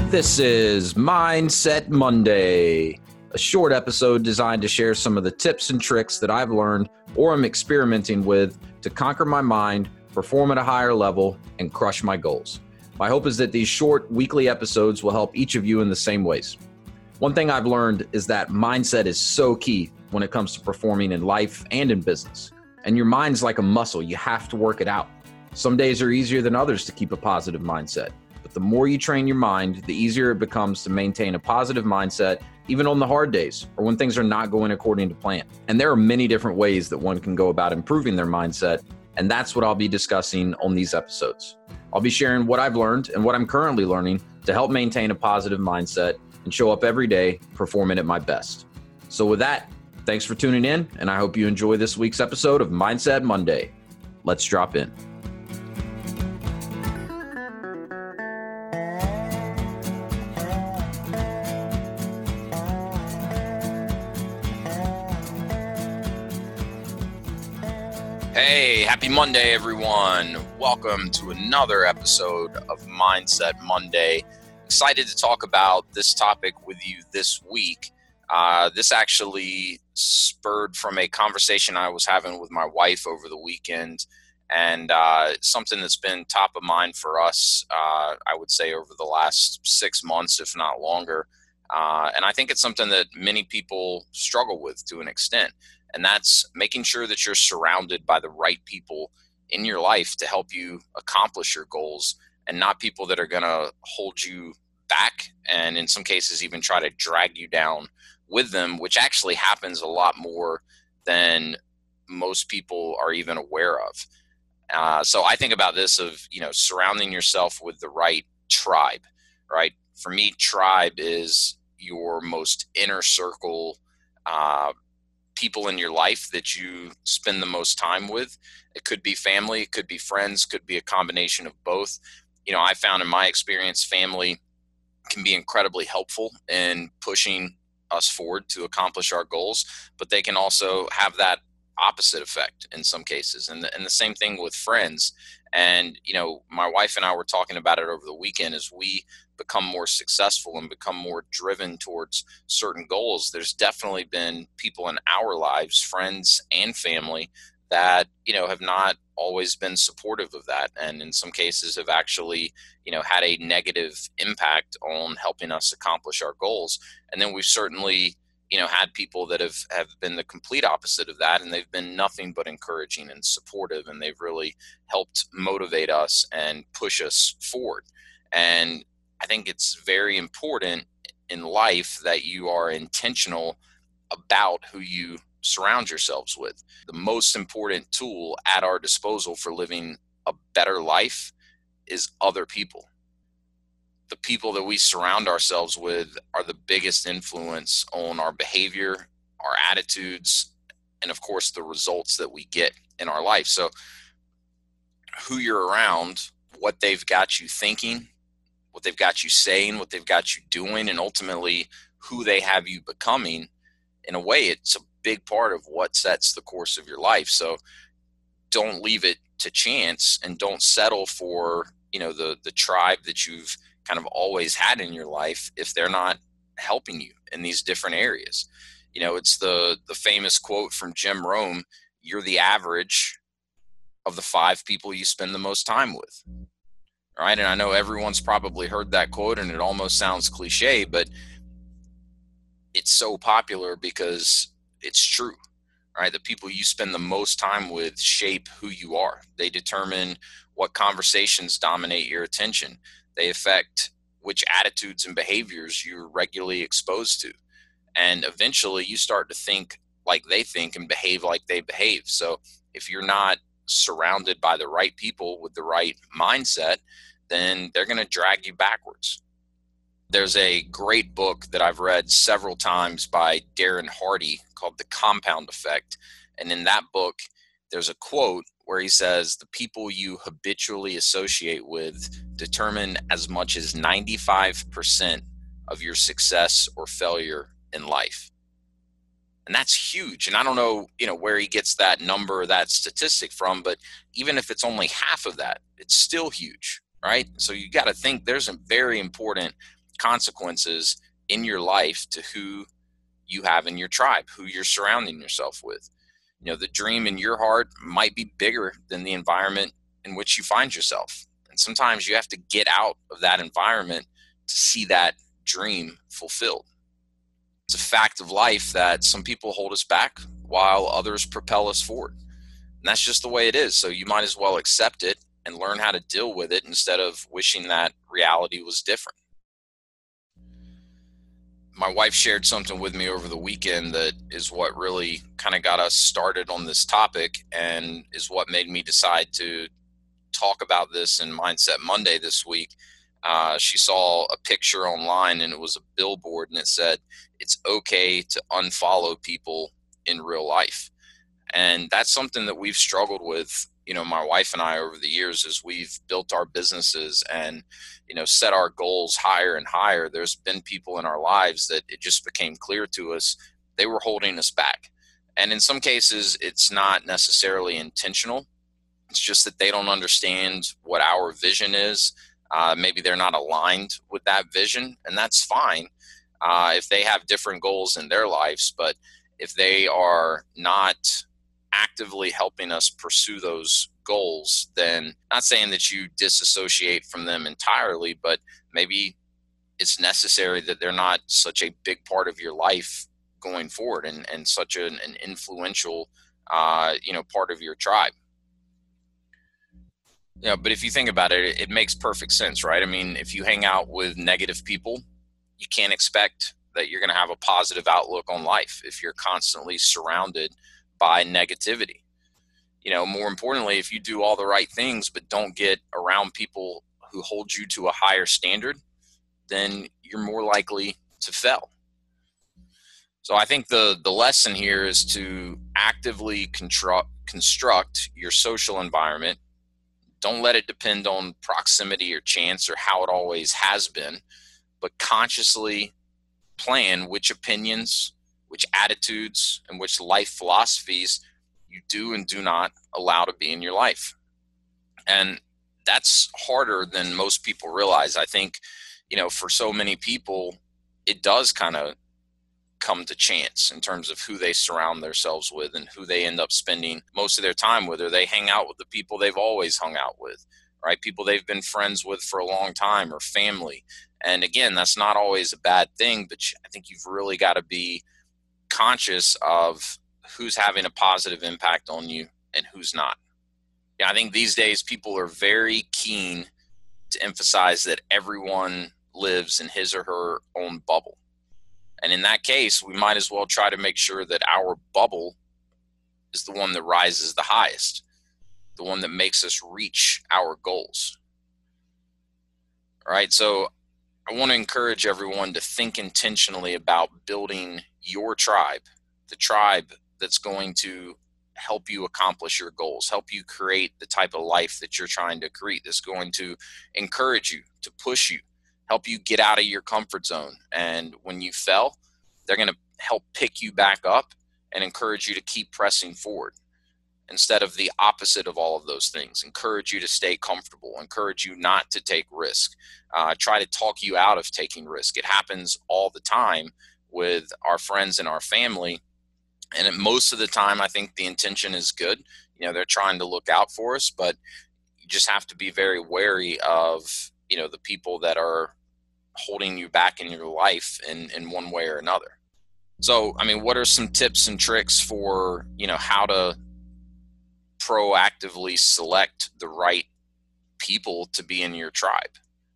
This is Mindset Monday, a short episode designed to share some of the tips and tricks that I've learned or am experimenting with to conquer my mind, perform at a higher level, and crush my goals. My hope is that these short weekly episodes will help each of you in the same ways. One thing I've learned is that mindset is so key when it comes to performing in life and in business. And your mind's like a muscle. You have to work it out. Some days are easier than others to keep a positive mindset. But the more you train your mind, the easier it becomes to maintain a positive mindset, even on the hard days or when things are not going according to plan. And there are many different ways that one can go about improving their mindset. And that's what I'll be discussing on these episodes. I'll be sharing what I've learned and what I'm currently learning to help maintain a positive mindset and show up every day performing at my best. So with that, thanks for tuning in, and I hope you enjoy this week's episode of Mindset Monday. Let's drop in. Hey, happy Monday, everyone. Welcome to another episode of Mindset Monday. Excited to talk about this topic with you this week. This actually spurred from a conversation I was having with my wife over the weekend, and something that's been top of mind for us, I would say, over the last 6 months, if not longer. And I think it's something that many people struggle with to an extent. And that's making sure that you're surrounded by the right people in your life to help you accomplish your goals, and not people that are going to hold you back and in some cases even try to drag you down with them, which actually happens a lot more than most people are even aware of. So I think about this of, surrounding yourself with the right tribe, right? For me, tribe is your most inner circle people in your life that you spend the most time with. It could be family, it could be friends, could be a combination of both. I found in my experience, family can be incredibly helpful in pushing us forward to accomplish our goals, but they can also have that opposite effect in some cases. And the same thing with friends. And, my wife and I were talking about it over the weekend. As we become more successful and become more driven towards certain goals, there's definitely been people in our lives, friends and family, that, have not always been supportive of that. And in some cases have actually, had a negative impact on helping us accomplish our goals. And then we've certainly, had people that have been the complete opposite of that, and they've been nothing but encouraging and supportive, and they've really helped motivate us and push us forward. And I think it's very important in life that you are intentional about who you surround yourselves with. The most important tool at our disposal for living a better life is other people. The people that we surround ourselves with are the biggest influence on our behavior, our attitudes, and of course, the results that we get in our life. So who you're around, what they've got you thinking, what they've got you saying, what they've got you doing, and ultimately who they have you becoming, in a way, it's a big part of what sets the course of your life. So don't leave it to chance, and don't settle for, the tribe that you've kind of always had in your life if they're not helping you in these different areas. It's the famous quote from Jim Rohn: you're the average of the 5 people you spend the most time with. Right? And I know everyone's probably heard that quote, and it almost sounds cliche, but it's so popular because it's true. Right? The people you spend the most time with shape who you are. They determine what conversations dominate your attention. They affect which attitudes and behaviors you're regularly exposed to. And eventually you start to think like they think and behave like they behave. So if you're not surrounded by the right people with the right mindset, then they're going to drag you backwards. There's a great book that I've read several times by Darren Hardy called The Compound Effect. And in that book, there's a quote where he says, the people you habitually associate with determine as much as 95% of your success or failure in life. And that's huge. And I don't know, where he gets that number, that statistic from, but even if it's only half of that, it's still huge, right? So you got to think there's a very important consequences in your life to who you have in your tribe, who you're surrounding yourself with. The dream in your heart might be bigger than the environment in which you find yourself. And sometimes you have to get out of that environment to see that dream fulfilled. It's a fact of life that some people hold us back while others propel us forward. And that's just the way it is. So you might as well accept it and learn how to deal with it instead of wishing that reality was different. My wife shared something with me over the weekend that is what really kind of got us started on this topic and is what made me decide to talk about this in Mindset Monday this week. She saw a picture online and it was a billboard and it said, "It's okay to unfollow people in real life." And that's something that we've struggled with, my wife and I, over the years as we've built our businesses and, set our goals higher and higher. There's been people in our lives that it just became clear to us they were holding us back. And in some cases, it's not necessarily intentional. It's just that they don't understand what our vision is. Maybe they're not aligned with that vision, and that's fine if they have different goals in their lives. But if they are not actively helping us pursue those goals, then not saying that you disassociate from them entirely, but maybe it's necessary that they're not such a big part of your life going forward and such an influential, part of your tribe. But if you think about it, it makes perfect sense, right? I mean, if you hang out with negative people, you can't expect that you're going to have a positive outlook on life if you're constantly surrounded by negativity. More importantly, if you do all the right things but don't get around people who hold you to a higher standard, then you're more likely to fail. So I think the lesson here is to actively construct your social environment. Don't let it depend on proximity or chance or how it always has been, but consciously plan which opinions, which attitudes, and which life philosophies you do and do not allow to be in your life. And that's harder than most people realize. I think, for so many people, it does kind of come to chance in terms of who they surround themselves with and who they end up spending most of their time with, or they hang out with the people they've always hung out with, right? People they've been friends with for a long time, or family. And again, that's not always a bad thing, but I think you've really got to be conscious of who's having a positive impact on you and who's not. I think these days people are very keen to emphasize that everyone lives in his or her own bubble. And in that case, we might as well try to make sure that our bubble is the one that rises the highest, the one that makes us reach our goals. All right. So I want to encourage everyone to think intentionally about building your tribe, the tribe that's going to help you accomplish your goals, help you create the type of life that you're trying to create, that's going to encourage you, to push you, help you get out of your comfort zone. And when you fell, they're going to help pick you back up and encourage you to keep pressing forward instead of the opposite of all of those things. Encourage you to stay comfortable, encourage you not to take risk, try to talk you out of taking risk. It happens all the time with our friends and our family. And most of the time, I think the intention is good. They're trying to look out for us, but you just have to be very wary of, the people that are holding you back in your life in one way or another. So, what are some tips and tricks for, how to proactively select the right people to be in your tribe?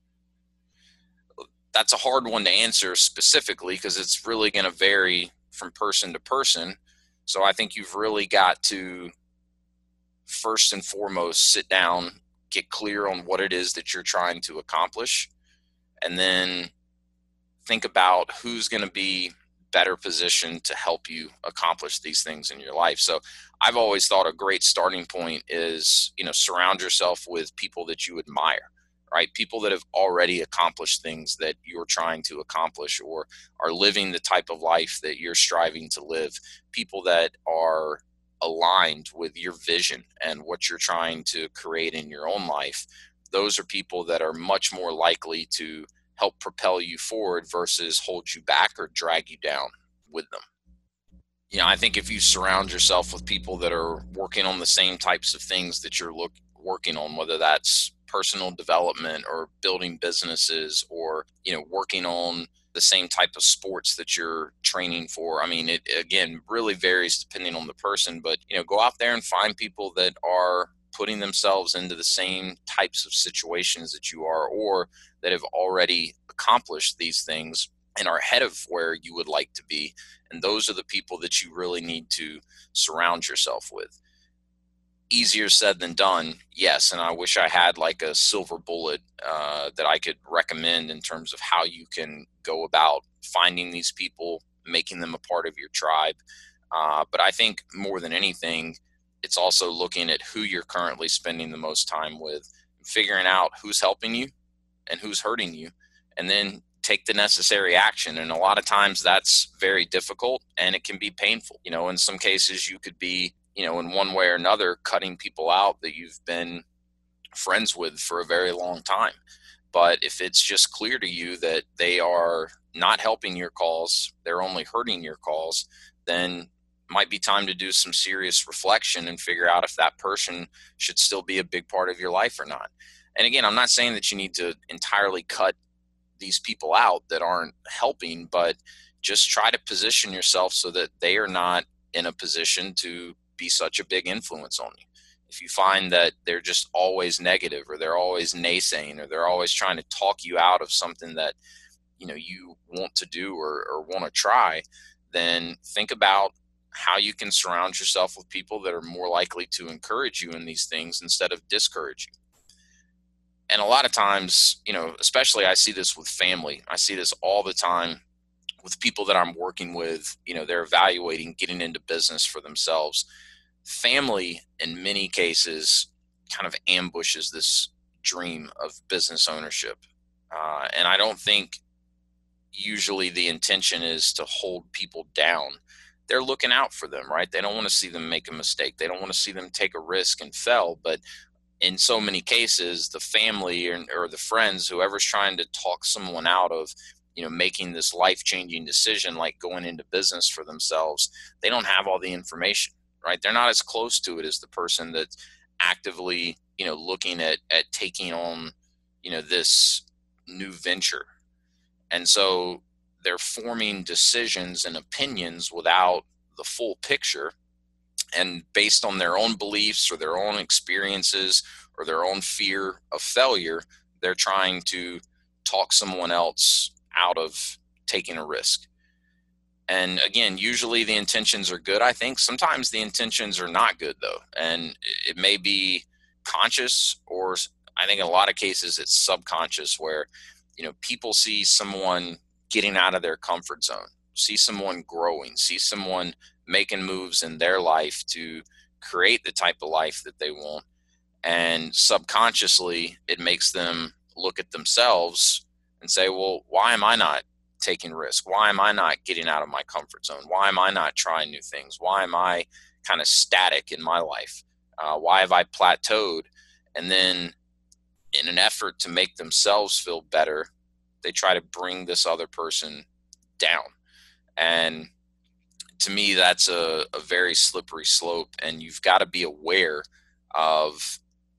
That's a hard one to answer specifically because it's really going to vary from person to person. So I think you've really got to first and foremost sit down, get clear on what it is that you're trying to accomplish, and then think about who's going to be better positioned to help you accomplish these things in your life. So I've always thought a great starting point is, surround yourself with people that you admire, right? People that have already accomplished things that you're trying to accomplish or are living the type of life that you're striving to live. People that are aligned with your vision and what you're trying to create in your own life. Those are people that are much more likely to help propel you forward versus hold you back or drag you down with them. I think if you surround yourself with people that are working on the same types of things that you're working on, whether that's personal development or building businesses or, working on the same type of sports that you're training for. I mean, it again really varies depending on the person, but, go out there and find people that are putting themselves into the same types of situations that you are, or that have already accomplished these things and are ahead of where you would like to be. And those are the people that you really need to surround yourself with. Easier said than done, yes. And I wish I had like a silver bullet that I could recommend in terms of how you can go about finding these people, making them a part of your tribe. But I think more than anything, it's also looking at who you're currently spending the most time with, figuring out who's helping you and who's hurting you, and then take the necessary action. And a lot of times that's very difficult and it can be painful. In some cases you could be, in one way or another, cutting people out that you've been friends with for a very long time. But if it's just clear to you that they are not helping your cause, they're only hurting your cause, then it might be time to do some serious reflection and figure out if that person should still be a big part of your life or not. And again, I'm not saying that you need to entirely cut these people out that aren't helping, but just try to position yourself so that they are not in a position to be such a big influence on you. If you find that they're just always negative, or they're always naysaying, or they're always trying to talk you out of something that you want to do or want to try, then think about how you can surround yourself with people that are more likely to encourage you in these things instead of discourage you. And a lot of times, especially I see this with family. I see this all the time with people that I'm working with. They're evaluating getting into business for themselves. Family, in many cases, kind of ambushes this dream of business ownership. And I don't think usually the intention is to hold people down. They're looking out for them, right? They don't want to see them make a mistake. They don't want to see them take a risk and fail. But in so many cases, the family or the friends, whoever's trying to talk someone out of, making this life-changing decision, like going into business for themselves, they don't have all the information, right? They're not as close to it as the person that's actively, looking at taking on, this new venture. And so they're forming decisions and opinions without the full picture, and based on their own beliefs or their own experiences or their own fear of failure, they're trying to talk someone else out of taking a risk. And again, usually the intentions are good. I think sometimes the intentions are not good, though. And it may be conscious, or I think in a lot of cases it's subconscious, where, people see someone getting out of their comfort zone, see someone growing, see someone making moves in their life to create the type of life that they want. And subconsciously, it makes them look at themselves and say, well, why am I not taking risk? Why am I not getting out of my comfort zone? Why am I not trying new things? Why am I kind of static in my life? Why have I plateaued? And then in an effort to make themselves feel better, they try to bring this other person down. And to me, that's a very slippery slope. And you've got to be aware of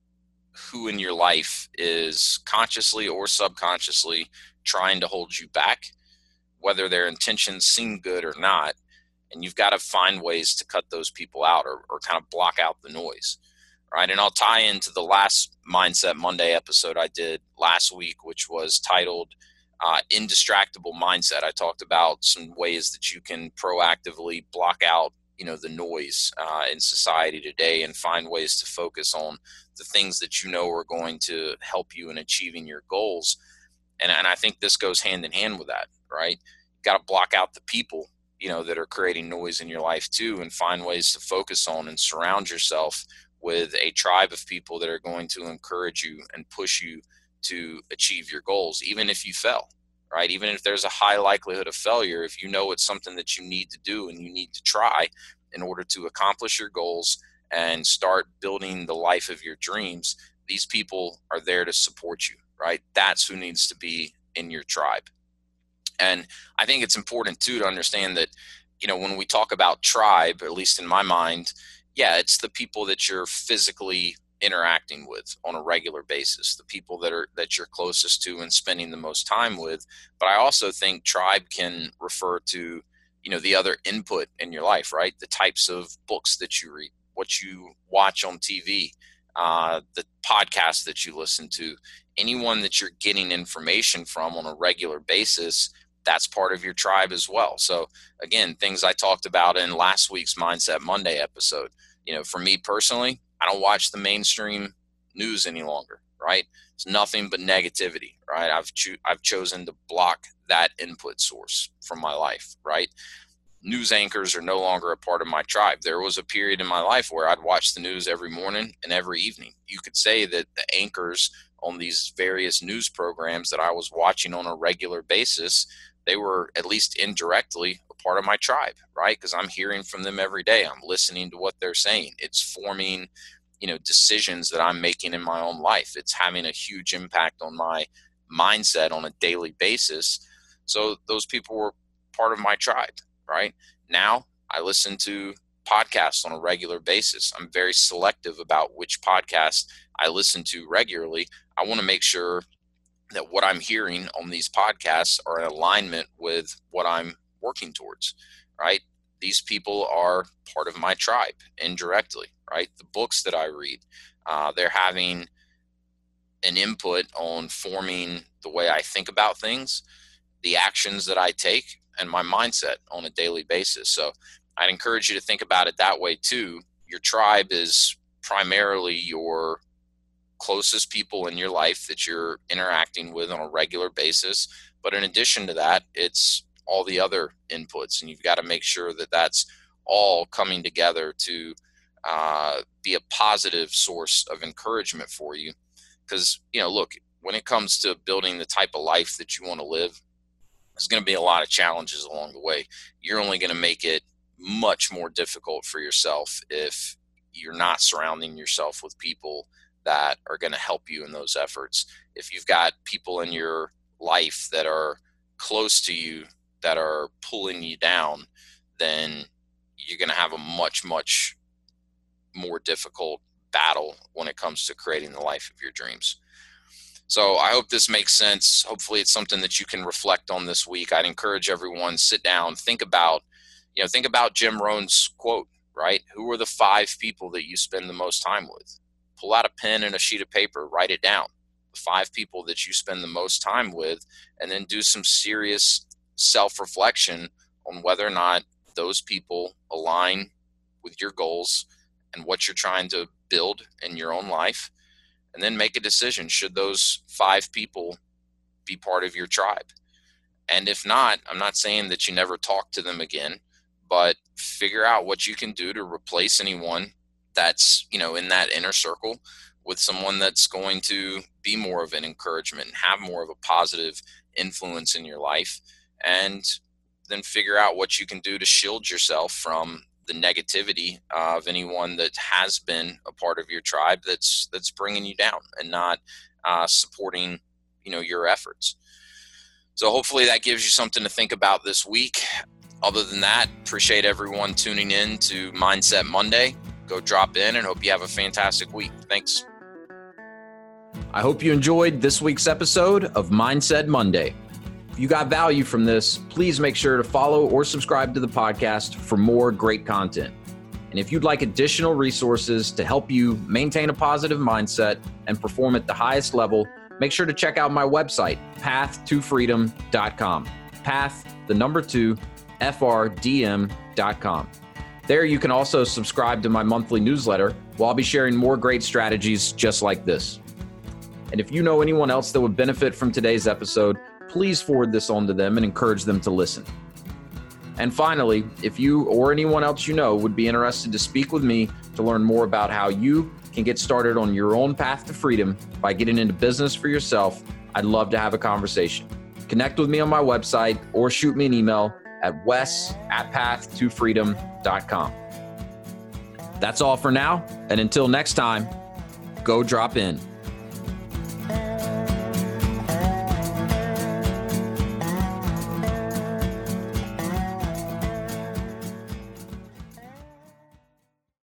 who in your life is consciously or subconsciously trying to hold you back, whether their intentions seem good or not. And you've got to find ways to cut those people out, or kind of block out the noise. Right. And I'll tie into the last Mindset Monday episode I did last week, which was titled Indistractable Mindset. I talked about some ways that you can proactively block out, the noise in society today, and find ways to focus on the things that are going to help you in achieving your goals. And I think this goes hand in hand with that, right? You got to block out the people, that are creating noise in your life too, and find ways to focus on and surround yourself with a tribe of people that are going to encourage you and push you to achieve your goals, even if you fail, right? Even if there's a high likelihood of failure, if it's something that you need to do and you need to try in order to accomplish your goals and start building the life of your dreams, these people are there to support you, right? That's who needs to be in your tribe. And I think it's important too to understand that, when we talk about tribe, at least in my mind, yeah, it's the people that you're physically interacting with on a regular basis, the people that you're closest to and spending the most time with. But I also think tribe can refer to, the other input in your life, right? The types of books that you read, what you watch on TV, the podcasts that you listen to, anyone that you're getting information from on a regular basis, that's part of your tribe as well. So again, things I talked about in last week's Mindset Monday episode, for me personally, I don't watch the mainstream news any longer, right? It's nothing but negativity, right? I've chosen to block that input source from my life, right? News anchors are no longer a part of my tribe. There was a period in my life where I'd watch the news every morning and every evening. You could say that the anchors on these various news programs that I was watching on a regular basis, they were at least indirectly a part of my tribe, right? Because I'm hearing from them every day. I'm listening to what they're saying. It's forming, decisions that I'm making in my own life. It's having a huge impact on my mindset on a daily basis. So those people were part of my tribe, right? Now I listen to podcasts on a regular basis. I'm very selective about which podcasts I listen to regularly. I want to make sure that what I'm hearing on these podcasts are in alignment with what I'm working towards, right? These people are part of my tribe indirectly, right? The books that I read, they're having an input on forming the way I think about things, the actions that I take, and my mindset on a daily basis. So I'd encourage you to think about it that way too. Your tribe is primarily your closest people in your life that you're interacting with on a regular basis. But in addition to that, it's all the other inputs, and you've got to make sure that that's all coming together to be a positive source of encouragement for you. Because, look, when it comes to building the type of life that you want to live, there's going to be a lot of challenges along the way. You're only going to make it much more difficult for yourself if you're not surrounding yourself with people that are going to help you in those efforts. If you've got people in your life that are close to you that are pulling you down, then you're going to have a much, much more difficult battle when it comes to creating the life of your dreams. So I hope this makes sense. Hopefully it's something that you can reflect on this week. I'd encourage everyone, sit down, think about Jim Rohn's quote, right? Who are the 5 people that you spend the most time with? Pull out a pen and a sheet of paper, write it down. The 5 people that you spend the most time with, and then do some serious self-reflection on whether or not those people align with your goals and what you're trying to build in your own life. And then make a decision. Should those 5 people be part of your tribe? And if not, I'm not saying that you never talk to them again, but figure out what you can do to replace anyone that's, in that inner circle with someone that's going to be more of an encouragement and have more of a positive influence in your life. And then figure out what you can do to shield yourself from the negativity of anyone that has been a part of your tribe that's bringing you down and not supporting, your efforts. So hopefully that gives you something to think about this week. Other than that, appreciate everyone tuning in to Mindset Monday. Go drop in and hope you have a fantastic week. Thanks. I hope you enjoyed this week's episode of Mindset Monday. If you got value from this, please make sure to follow or subscribe to the podcast for more great content. And if you'd like additional resources to help you maintain a positive mindset and perform at the highest level, make sure to check out my website, path2freedom.com. Path, the number 2, FRDM.com. There you can also subscribe to my monthly newsletter, where I'll be sharing more great strategies just like this. And if you know anyone else that would benefit from today's episode, please forward this on to them and encourage them to listen. And finally, if you or anyone else you know would be interested to speak with me to learn more about how you can get started on your own path to freedom by getting into business for yourself, I'd love to have a conversation. Connect with me on my website or shoot me an email at wes@path2freedom.com. That's all for now. And until next time, go drop in.